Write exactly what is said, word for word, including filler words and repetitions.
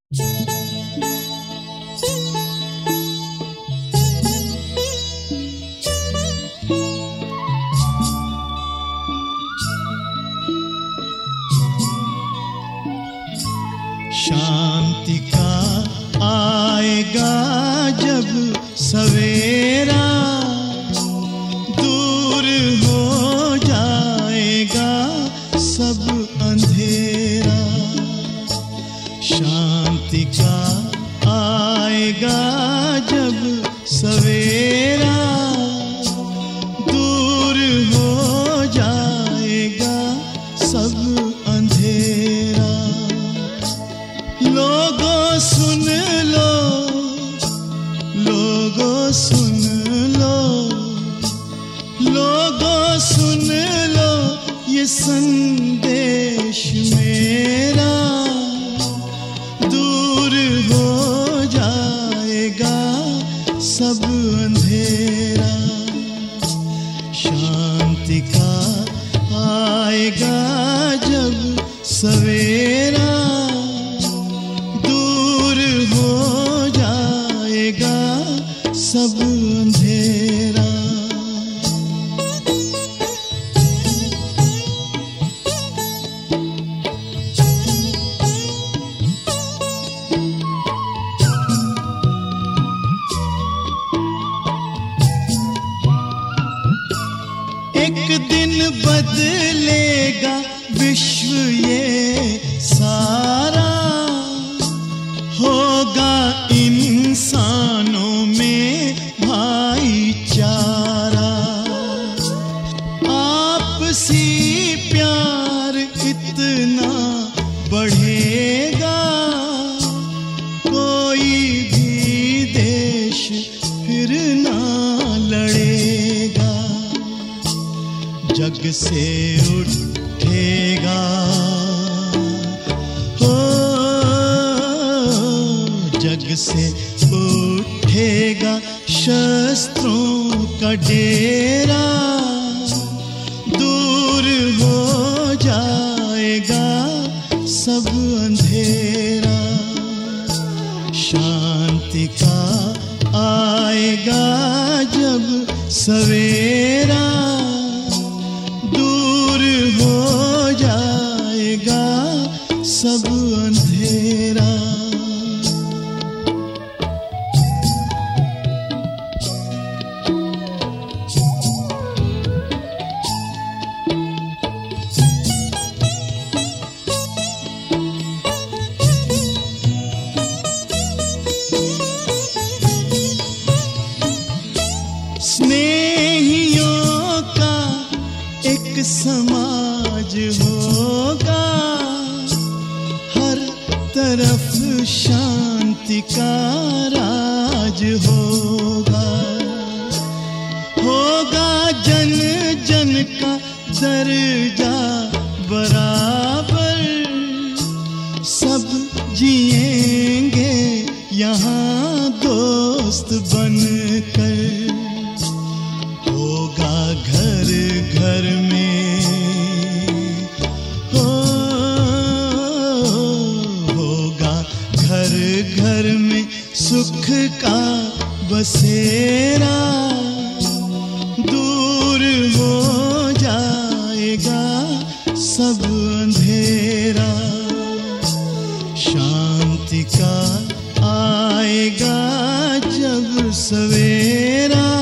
शांति का आएगा जब सवेरा, दूर हो जाएगा सब अंधेरा। शांति का आएगा जब सवेरा, दूर हो जाएगा सब अंधेरा। लोगों सुन लो, लोगों सुन लो, लोगों सुन लो ये संदेश मेरा, दूर हो जाएगा सब अंधेरा। शांति का आएगा जब सवेरा, सब अंधेरा। एक दिन बदलेगा विश्व ये सारा, होगा इंसानों में भाईचारा। आपसी प्यार इतना बढ़ेगा, कोई भी देश फिर ना लड़ेगा। जग से उठेगा हो, जग से उठेगा शस्त्रों का डेरा, दूर हो जाएगा सब अंधेरा। शांति का आएगा जब सवेरा, दूर हो जाएगा सब अंधेरा। स्नेहियों का एक समाज होगा, हर तरफ शांति का राज होगा। होगा जन जन का दर्जा बराबर, सब जिएंगे यहाँ दोस्त बनकर। होगा घर घर में हो, होगा घर घर में सुख का बसेरा, दूर हो जाएगा सब अंधेरा। शांति का आएगा जब सवेरा,